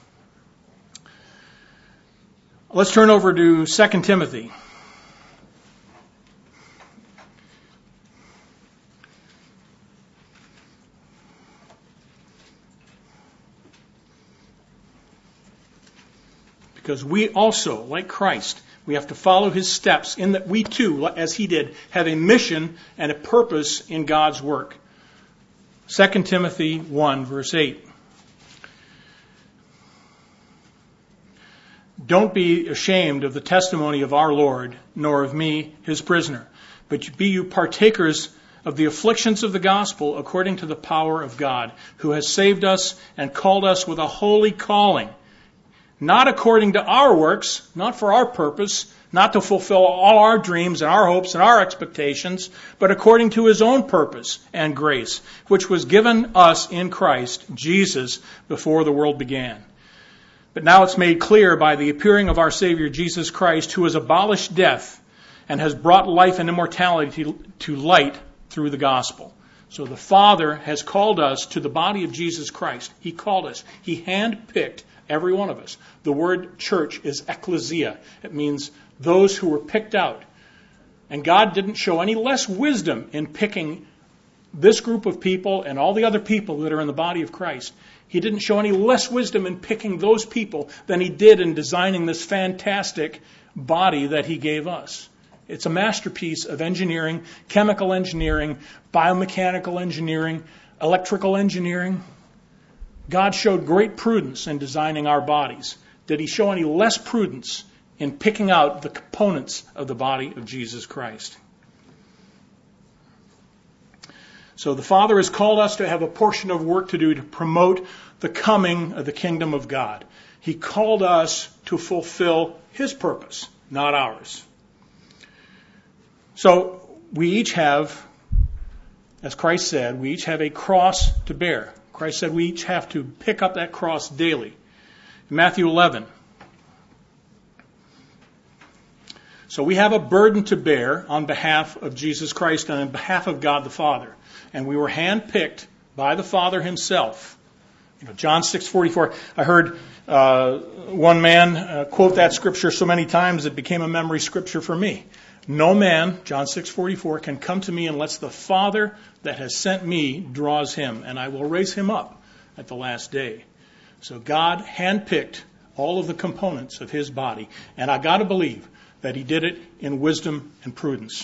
Speaker 1: Let's turn over to 2 Timothy. Because we also, like Christ, we have to follow his steps in that we too, as he did, have a mission and a purpose in God's work. 2 Timothy 1, verse 8. Don't be ashamed of the testimony of our Lord, nor of me, his prisoner, but be you partakers of the afflictions of the gospel according to the power of God, who has saved us and called us with a holy calling, not according to our works, not for our purpose, not to fulfill all our dreams and our hopes and our expectations, but according to his own purpose and grace, which was given us in Christ Jesus before the world began. But now it's made clear by the appearing of our Savior Jesus Christ, who has abolished death and has brought life and immortality to light through the gospel. So the Father has called us to the body of Jesus Christ. He called us. He handpicked every one of us. The word church is ecclesia. It means those who were picked out. And God didn't show any less wisdom in picking this group of people and all the other people that are in the body of Christ. He didn't show any less wisdom in picking those people than he did in designing this fantastic body that he gave us. It's a masterpiece of engineering, chemical engineering, biomechanical engineering, electrical engineering. God showed great prudence in designing our bodies. Did he show any less prudence in picking out the components of the body of Jesus Christ? So the Father has called us to have a portion of work to do to promote the coming of the kingdom of God. He called us to fulfill his purpose, not ours. So we each have, as Christ said, we each have a cross to bear. Christ said we each have to pick up that cross daily. In Matthew 11. So we have a burden to bear on behalf of Jesus Christ and on behalf of God the Father. And we were handpicked by the Father himself. John 6:44. I heard one man quote that scripture so many times it became a memory scripture for me. No man, John 6:44, can come to me unless the Father that has sent me draws him, and I will raise him up at the last day. So God handpicked all of the components of his body, and I got to believe that he did it in wisdom and prudence.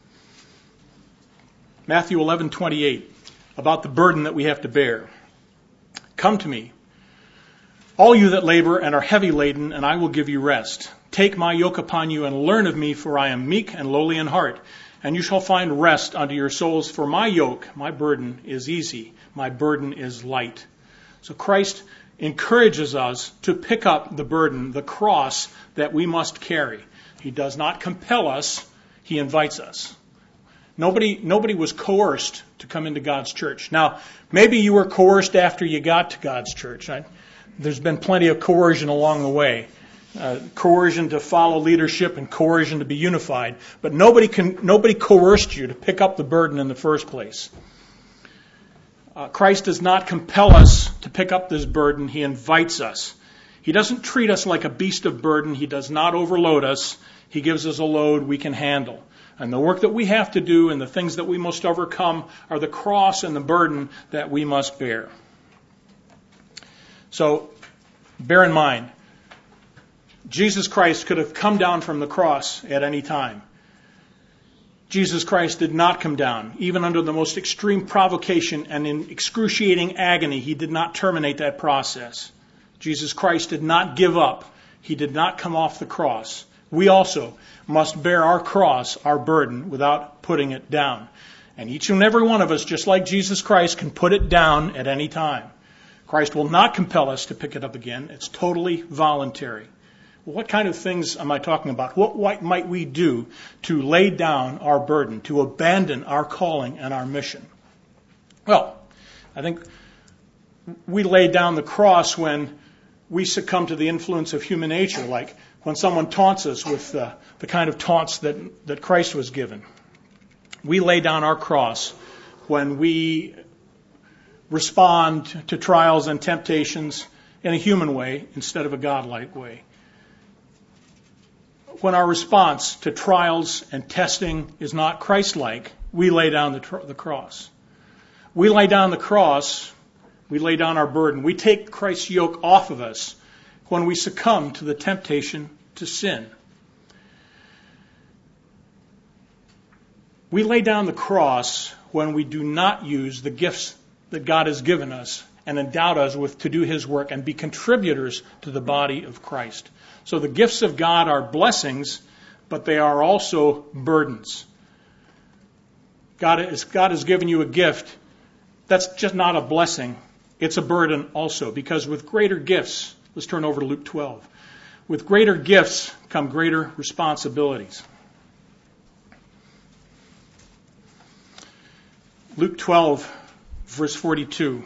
Speaker 1: Matthew 11:28, about the burden that we have to bear. Come to me, all you that labor and are heavy laden, and I will give you rest. Take my yoke upon you and learn of me, for I am meek and lowly in heart, and you shall find rest unto your souls. For my yoke, my burden is easy, my burden is light. So Christ encourages us to pick up the burden, the cross that we must carry. He does not compel us, he invites us. Nobody was coerced to come into God's church. Now, maybe you were coerced after you got to God's church. There's been plenty of coercion along the way. Coercion to follow leadership and coercion to be unified. But nobody coerced you to pick up the burden in the first place. Christ does not compel us to pick up this burden. He invites us. He doesn't treat us like a beast of burden. He does not overload us. He gives us a load we can handle. And the work that we have to do and the things that we must overcome are the cross and the burden that we must bear. So, bear in mind, Jesus Christ could have come down from the cross at any time. Jesus Christ did not come down. Even under the most extreme provocation and in excruciating agony, he did not terminate that process. Jesus Christ did not give up. He did not come off the cross. We also must bear our cross, our burden, without putting it down. And each and every one of us, just like Jesus Christ, can put it down at any time. Christ will not compel us to pick it up again. It's totally voluntary. What kind of things am I talking about? What might we do to lay down our burden, to abandon our calling and our mission? Well, I think we lay down the cross when we succumb to the influence of human nature, like when someone taunts us with the kind of taunts that Christ was given. We lay down our cross when we respond to trials and temptations in a human way instead of a godlike way. When our response to trials and testing is not Christ-like, we lay down the cross. We lay down the cross, we lay down our burden. We take Christ's yoke off of us when we succumb to the temptation to sin. We lay down the cross when we do not use the gifts that God has given us and endowed us with to do His work and be contributors to the body of Christ. So the gifts of God are blessings, but they are also burdens. God has given you a gift. That's just not a blessing. It's a burden also, because with greater gifts, let's turn over to Luke 12. With greater gifts come greater responsibilities. Luke 12, verse 42.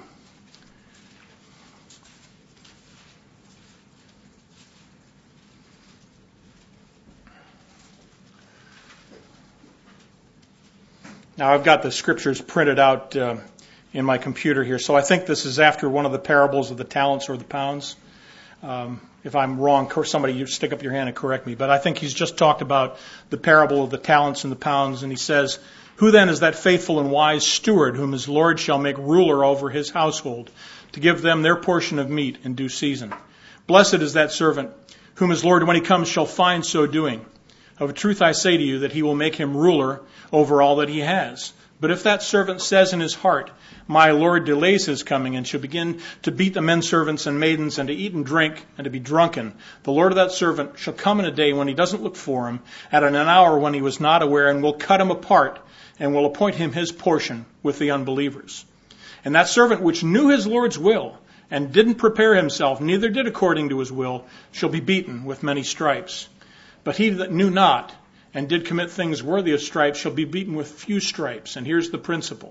Speaker 1: Now, I've got the scriptures printed out in my computer here, so I think this is after one of the parables of the talents or the pounds. If I'm wrong, somebody you stick up your hand and correct me. But I think he's just talked about the parable of the talents and the pounds, and he says, "Who then is that faithful and wise steward whom his Lord shall make ruler over his household, to give them their portion of meat in due season? Blessed is that servant whom his Lord, when he comes, shall find so doing. Of a truth I say to you that he will make him ruler over all that he has. But if that servant says in his heart, My Lord delays his coming, and shall begin to beat the men servants and maidens, and to eat and drink, and to be drunken, the Lord of that servant shall come in a day when he doesn't look for him, at an hour when he was not aware, and will cut him apart, and will appoint him his portion with the unbelievers. And that servant which knew his Lord's will, and didn't prepare himself, neither did according to his will, shall be beaten with many stripes. But he that knew not, and did commit things worthy of stripes, shall be beaten with few stripes." And here's the principle.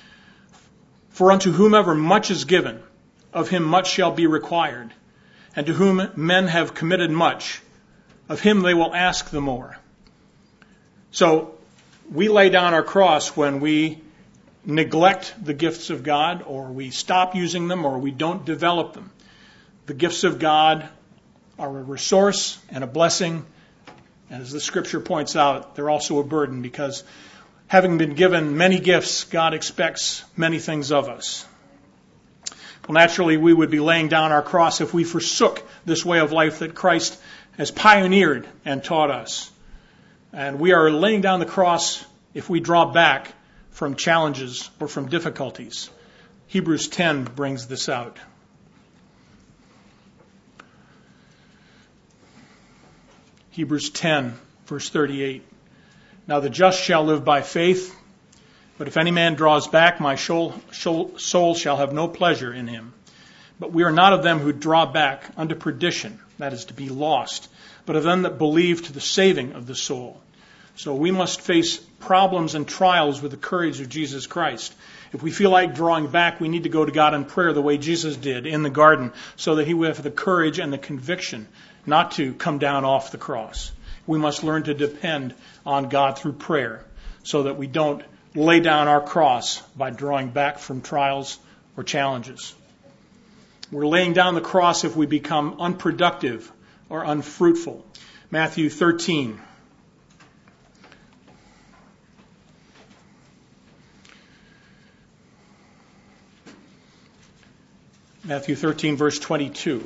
Speaker 1: "For unto whomever much is given, of him much shall be required. And to whom men have committed much, of him they will ask the more." So we lay down our cross when we neglect the gifts of God, or we stop using them, or we don't develop them. The gifts of God are a resource and a blessing. And as the scripture points out, they're also a burden, because having been given many gifts, God expects many things of us. Well, naturally, we would be laying down our cross if we forsook this way of life that Christ has pioneered and taught us. And we are laying down the cross if we draw back from challenges or from difficulties. Hebrews 10 brings this out. Hebrews 10, verse 38. "Now the just shall live by faith, but if any man draws back, my soul shall have no pleasure in him. But we are not of them who draw back unto perdition," that is, to be lost, "but of them that believe to the saving of the soul." So we must face problems and trials with the courage of Jesus Christ. If we feel like drawing back, we need to go to God in prayer the way Jesus did in the garden, so that he would have the courage and the conviction not to come down off the cross. We must learn to depend on God through prayer, so that we don't lay down our cross by drawing back from trials or challenges. We're laying down the cross if we become unproductive or unfruitful. Matthew 13. Matthew 13, verse 22.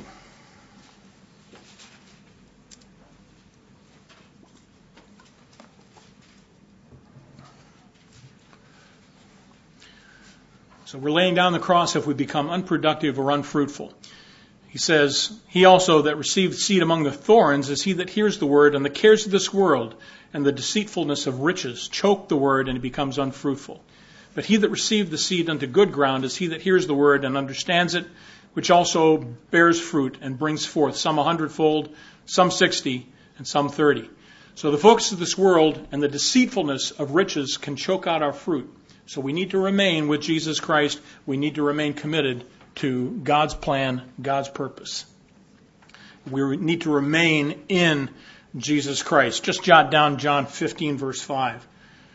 Speaker 1: So we're laying down the cross if we become unproductive or unfruitful. He says, "He also that received seed among the thorns is he that hears the word, and the cares of this world and the deceitfulness of riches choke the word, and it becomes unfruitful. But he that received the seed unto good ground is he that hears the word and understands it, which also bears fruit and brings forth some 100-fold, some 60, and some 30. So the focus of this world and the deceitfulness of riches can choke out our fruit. So we need to remain with Jesus Christ. We need to remain committed to God's plan, God's purpose. We need to remain in Jesus Christ. Just jot down John 15, verse 5.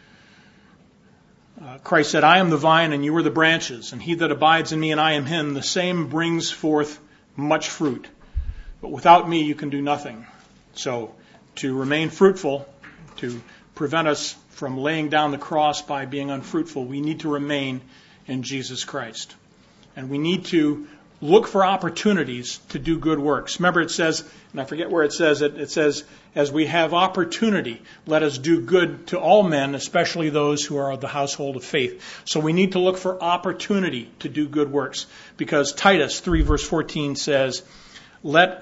Speaker 1: Christ said, I am the vine and you are the branches, and he that abides in me and I am him, the same brings forth much fruit. But without me you can do nothing. So to remain fruitful, to prevent us from laying down the cross by being unfruitful, we need to remain in Jesus Christ. And we need to look for opportunities to do good works. Remember it says, and I forget where it says it, it says, as we have opportunity, let us do good to all men, especially those who are of the household of faith. So we need to look for opportunity to do good works. Because Titus 3 verse 14 says, let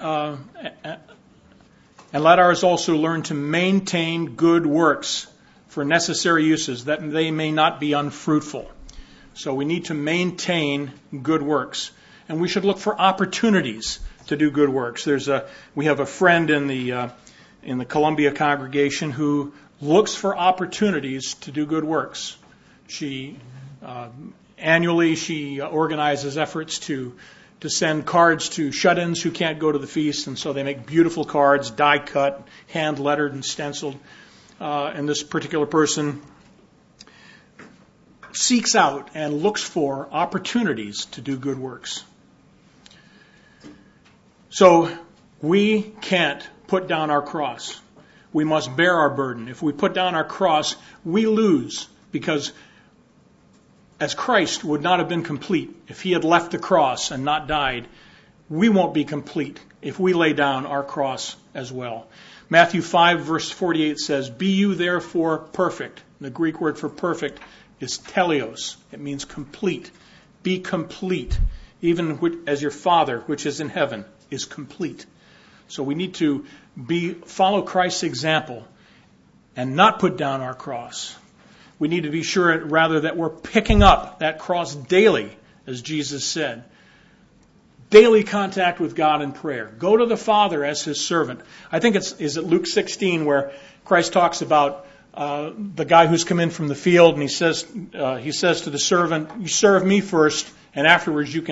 Speaker 1: ours also learn to maintain good works for necessary uses, that they may not be unfruitful. So we need to maintain good works. And we should look for opportunities to do good works. We have a friend in the Columbia congregation who looks for opportunities to do good works. Annually she organizes efforts to send cards to shut-ins who can't go to the feast, and so they make beautiful cards, die-cut, hand-lettered and stenciled. And this particular person seeks out and looks for opportunities to do good works. So we can't put down our cross. We must bear our burden. If we put down our cross, we lose, because as Christ would not have been complete if he had left the cross and not died, we won't be complete if we lay down our cross as well. Matthew 5 verse 48 says, be you therefore perfect. The Greek word for perfect is teleos. It means complete. Be complete, even as your Father, which is in heaven, is complete. So we need to follow Christ's example and not put down our cross. We need to be sure, rather, that we're picking up that cross daily, as Jesus said. Daily contact with God in prayer. Go to the Father as his servant. I think is it Luke 16 where Christ talks about the guy who's come in from the field, and he says to the servant, "You serve me first, and afterwards you can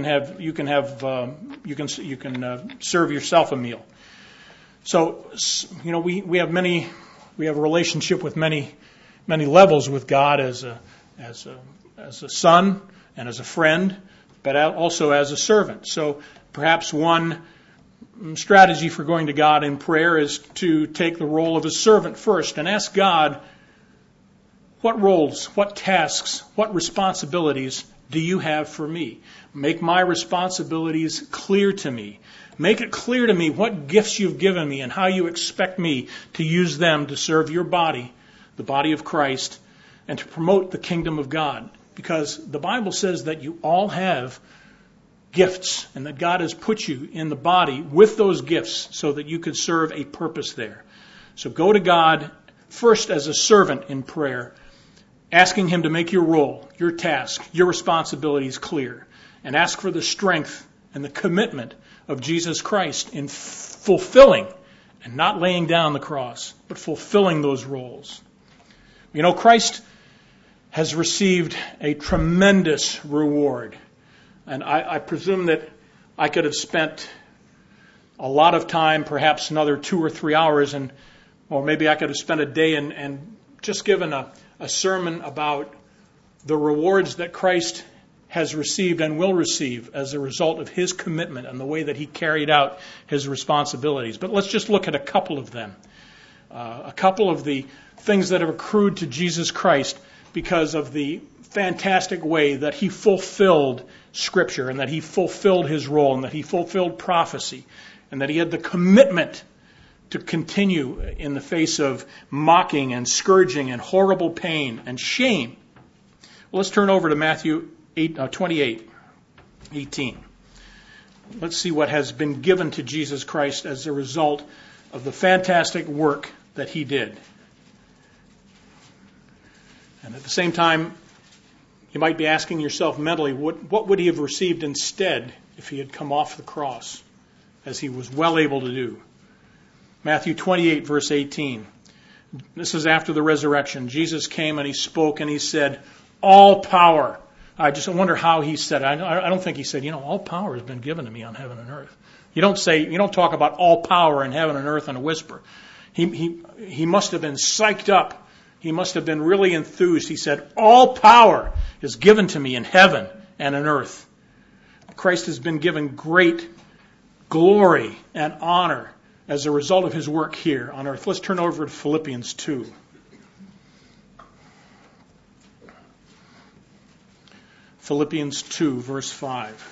Speaker 1: serve yourself a meal." So we have a relationship with many levels with God as a son and as a friend, but also as a servant. So perhaps one strategy for going to God in prayer is to take the role of a servant first and ask God, what roles, what tasks, what responsibilities do you have for me? Make my responsibilities clear to me. Make it clear to me what gifts you've given me and how you expect me to use them to serve your body, the body of Christ, and to promote the kingdom of God. Because the Bible says that you all have gifts and that God has put you in the body with those gifts so that you could serve a purpose there. So go to God first as a servant in prayer, asking him to make your role, your task, your responsibilities clear, and ask for the strength and the commitment of Jesus Christ in fulfilling and not laying down the cross, but fulfilling those roles. Christ has received a tremendous reward. And I presume that I could have spent a lot of time, perhaps another 2 or 3 hours, or maybe I could have spent a day and just given a sermon about the rewards that Christ has received and will receive as a result of his commitment and the way that he carried out his responsibilities. But let's just look at a couple of them. A couple of the things that have accrued to Jesus Christ because of the fantastic way that he fulfilled Scripture and that he fulfilled his role and that he fulfilled prophecy and that he had the commitment to continue in the face of mocking and scourging and horrible pain and shame. Well, let's turn over to Matthew 28:18. Let's see what has been given to Jesus Christ as a result of the fantastic work that he did. And at the same time, You might be asking yourself mentally, what would he have received instead if he had come off the cross, as he was well able to do? Matthew 28, verse 18. This is after the resurrection. Jesus came and he spoke and he said, all power. I just wonder how he said it. I don't think he said, all power has been given to me on heaven and earth. You don't talk about all power in heaven and earth in a whisper. He must have been psyched up. He must have been really enthused. He said, all power is given to me in heaven and in earth. Christ has been given great glory and honor as a result of his work here on earth. Let's turn over to Philippians 2. Philippians 2, verse 5.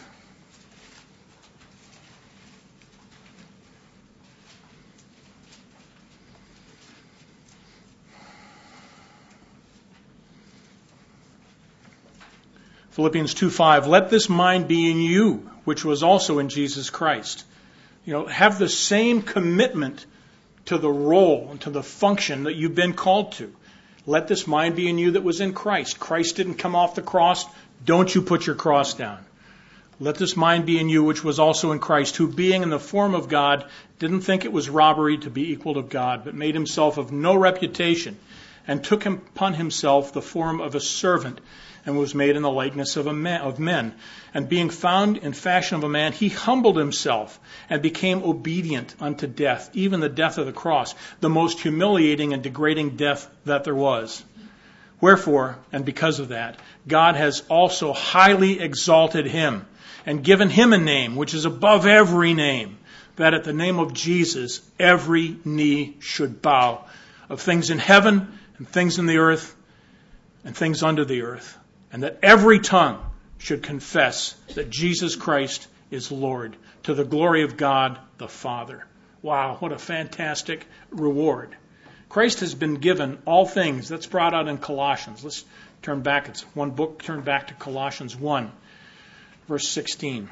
Speaker 1: Philippians 2:5, let this mind be in you, which was also in Jesus Christ. Have the same commitment to the role and to the function that you've been called to. Let this mind be in you that was in Christ. Christ didn't come off the cross. Don't you put your cross down. Let this mind be in you, which was also in Christ, who being in the form of God, didn't think it was robbery to be equal to God, but made himself of no reputation, and took upon himself the form of a servant, and was made in the likeness of men. And being found in fashion of a man, he humbled himself and became obedient unto death, even the death of the cross, the most humiliating and degrading death that there was. Wherefore, and because of that, God has also highly exalted him and given him a name which is above every name, that at the name of Jesus every knee should bow, of things in heaven and things in the earth and things under the earth, and that every tongue should confess that Jesus Christ is Lord, to the glory of God the Father. Wow, what a fantastic reward. Christ has been given all things. That's brought out in Colossians. Let's turn back. It's one book. Turn back to Colossians 1, verse 16.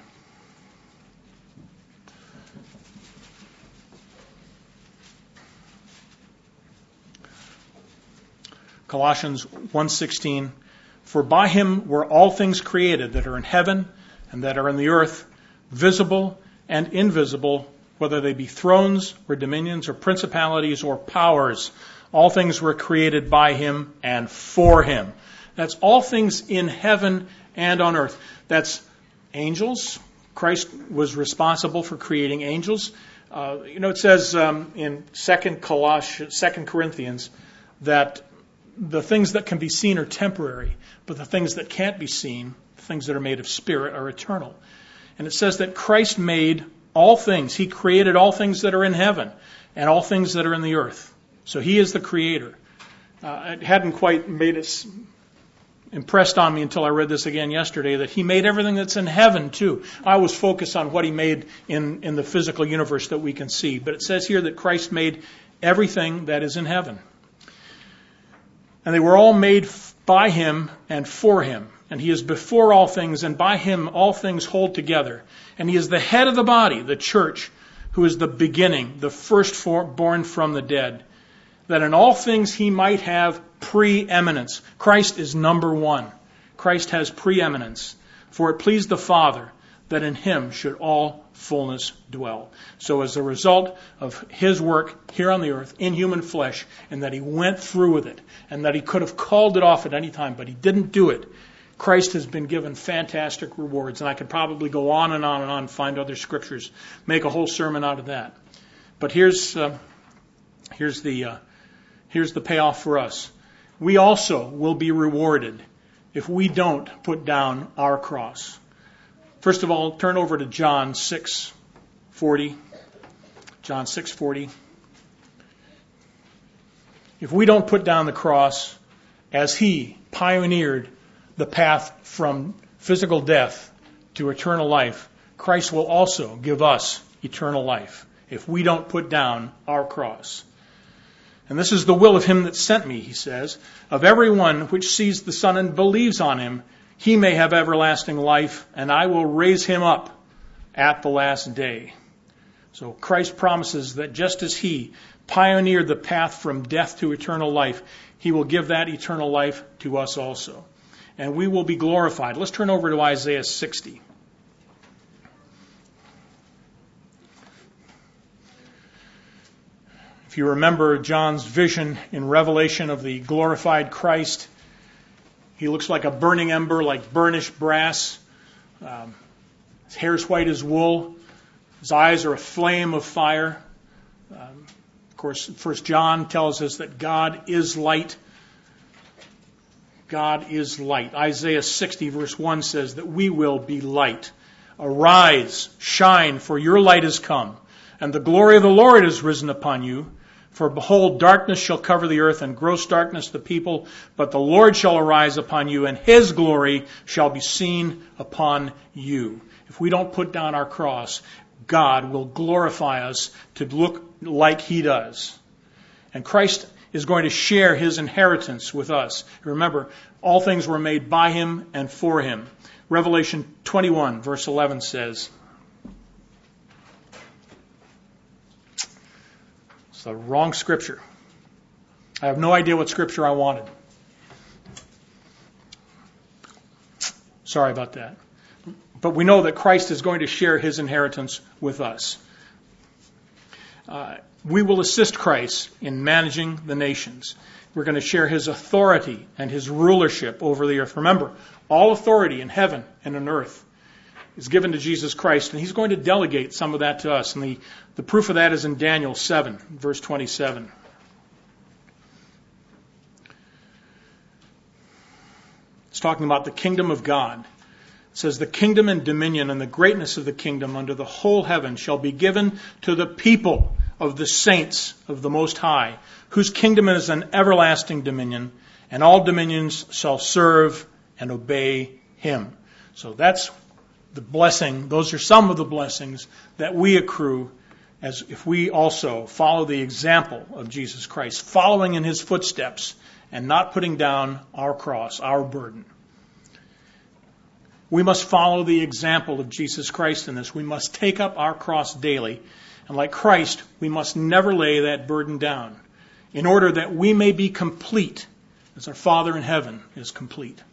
Speaker 1: Colossians 1:16. For by him were all things created that are in heaven and that are in the earth, visible and invisible, whether they be thrones or dominions or principalities or powers. All things were created by him and for him. That's all things in heaven and on earth. That's angels. Christ was responsible for creating angels. It says in 2 Corinthians that the things that can be seen are temporary, but the things that can't be seen, the things that are made of spirit, are eternal. And it says that Christ made all things. He created all things that are in heaven and all things that are in the earth. So he is the creator. It hadn't quite made it impressed on me until I read this again yesterday that he made everything that's in heaven too. I was focused on what he made in the physical universe that we can see. But it says here that Christ made everything that is in heaven. And they were all made by him and for him. And he is before all things, and by him all things hold together. And he is the head of the body, the church, who is the beginning, the firstborn from the dead, that in all things he might have preeminence. Christ is number one. Christ has preeminence. For it pleased the Father that in him should all fullness dwell. So as a result of his work here on the earth in human flesh, and that he went through with it, and that he could have called it off at any time, but he didn't do it, Christ has been given fantastic rewards. And I could probably go on and on and on, find other scriptures, make a whole sermon out of that. But here's the payoff for us. We also will be rewarded if we don't put down our cross. First of all, turn over to John 6:40. John 6:40. If we don't put down the cross, as he pioneered the path from physical death to eternal life, Christ will also give us eternal life if we don't put down our cross. And this is the will of him that sent me, he says, of everyone which sees the Son and believes on him, he may have everlasting life, and I will raise him up at the last day. So Christ promises that just as he pioneered the path from death to eternal life, he will give that eternal life to us also. and we will be glorified. Let's turn over to Isaiah 60. If you remember John's vision in Revelation of the glorified Christ, he looks like a burning ember, like burnished brass. His hair is white as wool. His eyes are a flame of fire. Of course, 1 John tells us that God is light. God is light. Isaiah 60 verse 1 says that we will be light. Arise, shine, for your light is come, and the glory of the Lord is risen upon you. For behold, darkness shall cover the earth, and gross darkness the people. But the Lord shall arise upon you, and his glory shall be seen upon you. If we don't put down our cross, God will glorify us to look like he does. And Christ is going to share his inheritance with us. Remember, all things were made by him and for him. Revelation 21 verse 11 says, it's the wrong scripture. I have no idea what scripture I wanted. Sorry about that. But we know that Christ is going to share his inheritance with us. We will assist Christ in managing the nations. We're going to share his authority and his rulership over the earth. Remember, all authority in heaven and on earth is given to Jesus Christ, and he's going to delegate some of that to us. And the proof of that is in Daniel 7, verse 27. It's talking about the kingdom of God. It says, the kingdom and dominion and the greatness of the kingdom under the whole heaven shall be given to the people of the saints of the Most High, whose kingdom is an everlasting dominion, and all dominions shall serve and obey him. So that's the blessing. Those are some of the blessings that we accrue as if we also follow the example of Jesus Christ, following in his footsteps and not putting down our cross, our burden. We must follow the example of Jesus Christ in this. We must take up our cross daily. And like Christ, we must never lay that burden down in order that we may be complete as our Father in heaven is complete.